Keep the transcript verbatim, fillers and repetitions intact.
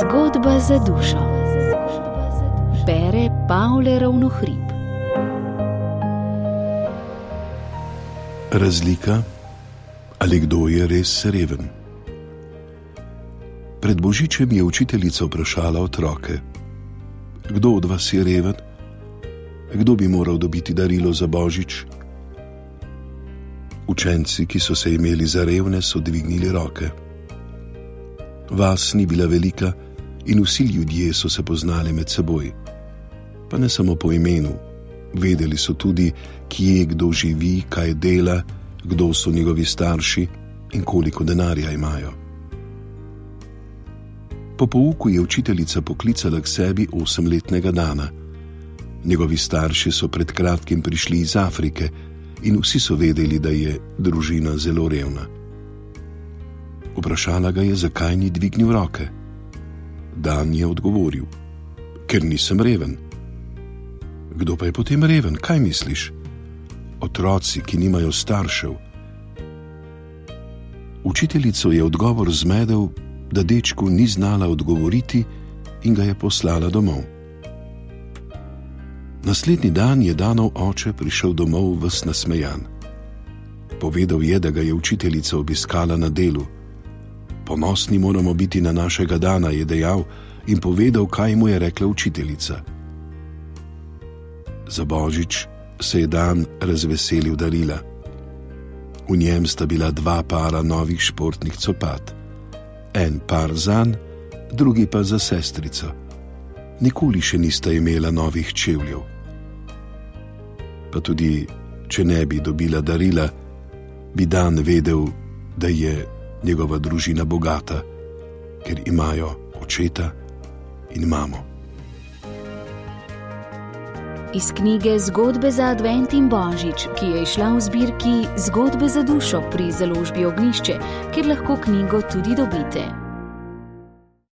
Zgodba za dušo. Bere Pavle Ravnohrib. Razlika ali kdo je res reven. Pred Božičem je učiteljica vprašala otroke: kdo od vas je reven? Kdo bi moral dobiti darilo za Božič? Učenci, ki so se imeli za revne, so dvignili roke. Vas ni bila velika in vsi ljudje so se poznali med seboj. Pa ne samo po imenu, vedeli so tudi, kje kdo živi, kaj dela, kdo so njegovi starši in koliko denarja imajo. Po pouku je učiteljica poklicala k sebi osemletnega Dana. Njegovi starši so pred kratkim prišli iz Afrike in vsi so vedeli, da je družina zelo revna. Vprašala ga je, zakaj ni dvignil roke. Dan je odgovoril: ker nisem reven. Kdo pa je potem reven, kaj misliš? Otroci, ki nimajo staršev. Učiteljico je odgovor zmedel, da dečku ni znala odgovoriti in ga je poslala domov. Naslednji dan je Danov oče prišel domov ves nasmejan. Povedal je, da ga je učiteljica obiskala na delu. Ponosni moramo biti na našega Dana, je dejal in povedal, kaj mu je rekla učiteljica. Za Božič se je Dan razveselil darila. V njem sta bila dva para novih športnih copat. En par zanj, drugi pa za sestrico. Nikoli še nista imela novih čevljev. Pa tudi, če ne bi dobila darila, bi Dan vedel, da je njegova družina bogata, ker imajo očeta in mamo. Iz knjige Zgodbe za advent in Božič, ki je izšla v zbirki Zgodbe za dušo pri založbi Ognjišče, kjer lahko knjigo tudi dobite.